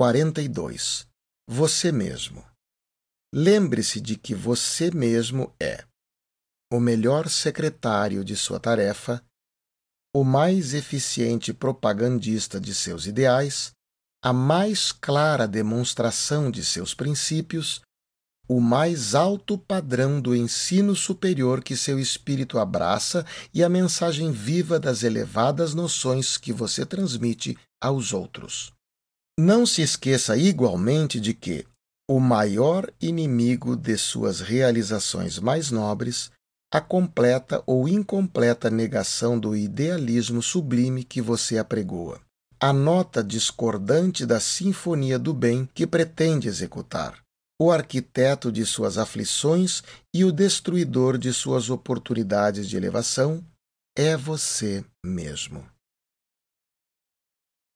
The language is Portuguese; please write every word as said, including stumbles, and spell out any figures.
quarenta e dois. Você mesmo. Lembre-se de que você mesmo é o melhor secretário de sua tarefa, o mais eficiente propagandista de seus ideais, a mais clara demonstração de seus princípios, o mais alto padrão do ensino superior que seu espírito abraça e a mensagem viva das elevadas noções que você transmite aos outros. Não se esqueça igualmente de que o maior inimigo de suas realizações mais nobres, a completa ou incompleta negação do idealismo sublime que você apregoa, a nota discordante da sinfonia do bem que pretende executar, o arquiteto de suas aflições e o destruidor de suas oportunidades de elevação é você mesmo.